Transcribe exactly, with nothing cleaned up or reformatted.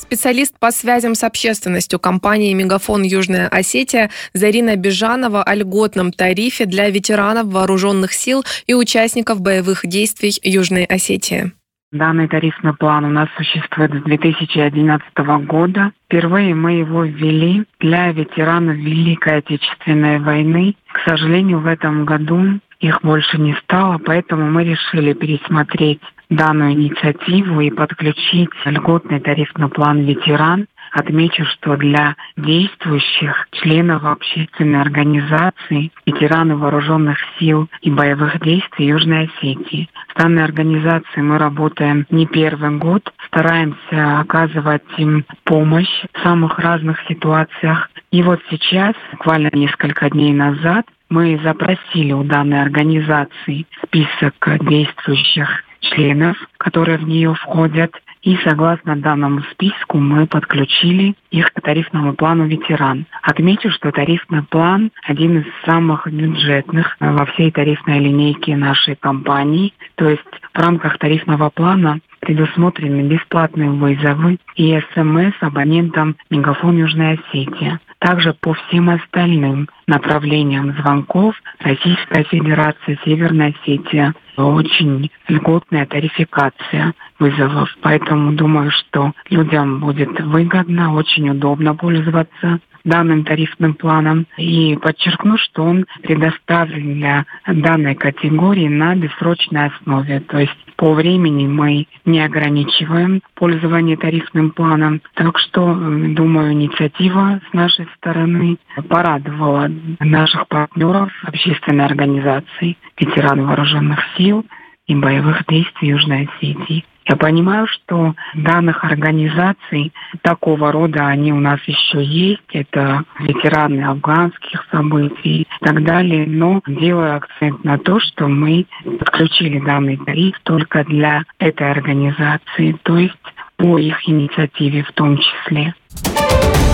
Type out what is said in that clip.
Специалист по связям с общественностью компании «Мегафон Южная Осетия» Зарина Бежанова о льготном тарифе для ветеранов вооруженных сил и участников боевых действий Южной Осетии. Данный тарифный план у нас существует с две тысячи одиннадцатого года. Впервые мы его ввели для ветеранов Великой Отечественной войны. К сожалению, в этом году их больше не стало, поэтому мы решили пересмотреть данную инициативу и подключить льготный тарифный план «Ветеран». Отмечу, что для действующих членов общественной организации ветераны вооруженных сил и боевых действий Южной Осетии. С данной организацией мы работаем не первый год, стараемся оказывать им помощь в самых разных ситуациях. И вот сейчас, буквально несколько дней назад, мы запросили у данной организации список действующих членов, которые в нее входят. И согласно данному списку мы подключили их к тарифному плану «Ветеран». Отмечу, что тарифный план один из самых бюджетных во всей тарифной линейке нашей компании. То есть в рамках тарифного плана предусмотрены бесплатные вызовы и СМС абонентам «Мегафон Южная Осетия». Также по всем остальным направлениям звонков Российская Федерация, Северная Осетия очень льготная тарификация вызовов. Поэтому думаю, что людям будет выгодно, очень удобно пользоваться данным тарифным планом. И подчеркну, что он предоставлен для данной категории на бессрочной основе. То есть по времени мы не ограничиваем пользование тарифным планом. Так что, думаю, инициатива с нашей стороны порадовала наших партнеров, общественной организации, ветеранов вооруженных сил и боевых действий Южной Осетии. Я понимаю, что данных организаций такого рода, они у нас еще есть. Это ветераны афганских событий и так далее. Но делаю акцент на то, что мы подключили данный тариф только для этой организации, то есть по их инициативе в том числе.